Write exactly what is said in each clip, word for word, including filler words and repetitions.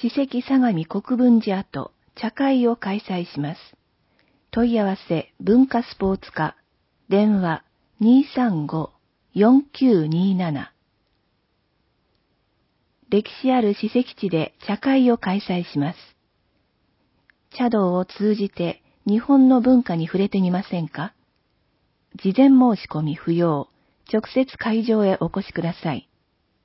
史跡相模国分寺跡茶会を開催します。問い合わせ文化スポーツ課、電話 にーさんご よんきゅうにーなな。歴史ある史跡地で茶会を開催します。茶道を通じて日本の文化に触れてみませんか？事前申し込み不要。直接会場へお越しください。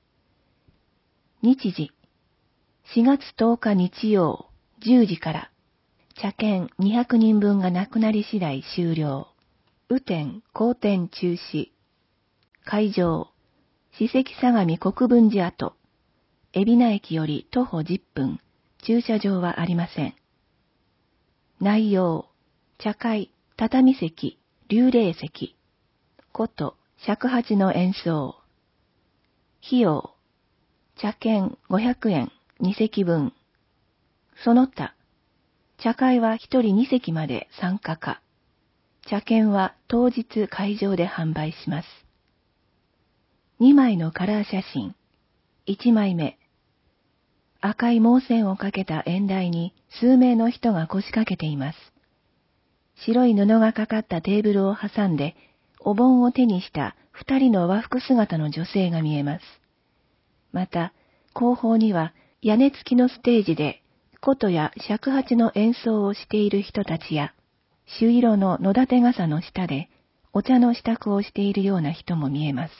日時、しがつとおか日曜、じゅうじから、茶券にひゃくにんぶんがなくなり次第終了。雨天、後天中止。会場、史跡相模国分寺跡。海老名駅より徒歩じゅっぷん、駐車場はありません。内容、茶会、畳席、立礼席。琴、尺八の演奏。費用、茶券ごひゃくえん、に席分。その他、茶会はひとりに席まで参加可。茶券は当日会場で販売します。にまいのカラー写真。いちまいめ。赤い毛線をかけた縁台に数名の人が腰掛けています。白い布がかかったテーブルを挟んで、お盆を手にした二人の和服姿の女性が見えます。また、後方には屋根付きのステージで、琴や尺八の演奏をしている人たちや、朱色の野立て傘の下で、お茶の支度をしているような人も見えます。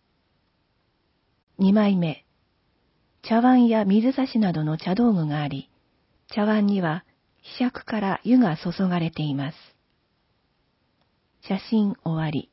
にまいめ。茶碗や水差しなどの茶道具があり、茶碗には、柄杓から湯が注がれています。写真終わり。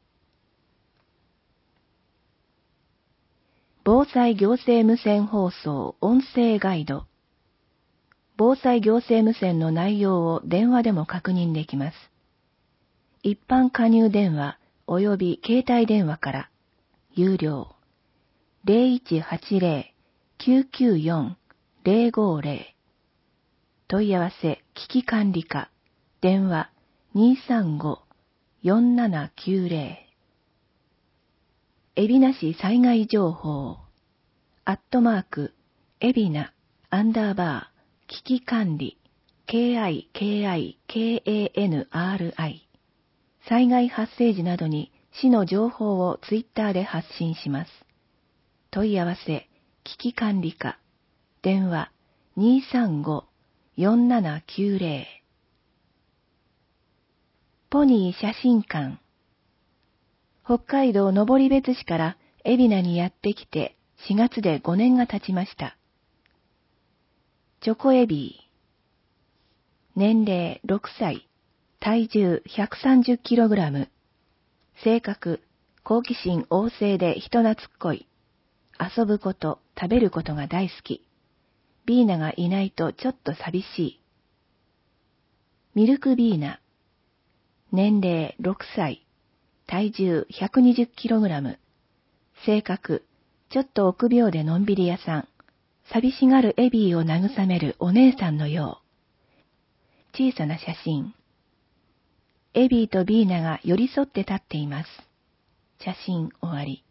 防災行政無線放送音声ガイド。防災行政無線の内容を電話でも確認できます。一般加入電話及び携帯電話から有料 ゼロいちはちゼロ きゅうきゅうよん ゼロごゼロ。問い合わせ危機管理課電話 にーさんご よんななきゅうゼロ。海老名市災害情報、アットマーク、海老名、アンダーバー、危機管理、ケーアイケーアイケーエーエヌアールアイ。災害発生時などに市の情報をツイッターで発信します。問い合わせ、危機管理課、電話 にーさんご よんななきゅうゼロ。ポニー写真館。北海道登別市から海老名にやってきてしがつでごねんが経ちました。チョコエビー。年齢ろくさい。体重ひゃくさんじゅっキログラム。性格、好奇心旺盛で人懐っこい。遊ぶこと、食べることが大好き。ビーナがいないとちょっと寂しい。ミルクビーナ。年齢ろくさい。体重ひゃくにじゅっキログラム。性格、ちょっと臆病でのんびり屋さん。寂しがるエビーを慰めるお姉さんのよう。小さな写真。エビーとビーナが寄り添って立っています。写真終わり。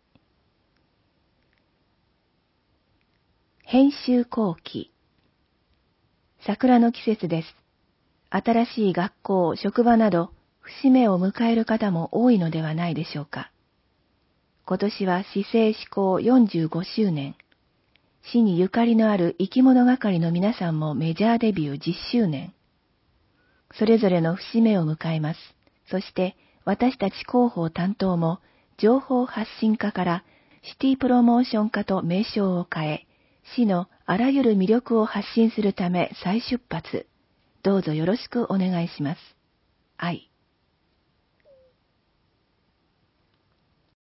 編集後期。桜の季節です。新しい学校、職場など、節目を迎える方も多いのではないでしょうか。今年は市政施行よんじゅうごしゅうねん。市にゆかりのある生き物係の皆さんもメジャーデビューじゅっしゅうねん。それぞれの節目を迎えます。そして私たち広報担当も情報発信課からシティプロモーション課と名称を変え、市のあらゆる魅力を発信するため再出発。どうぞよろしくお願いします。愛。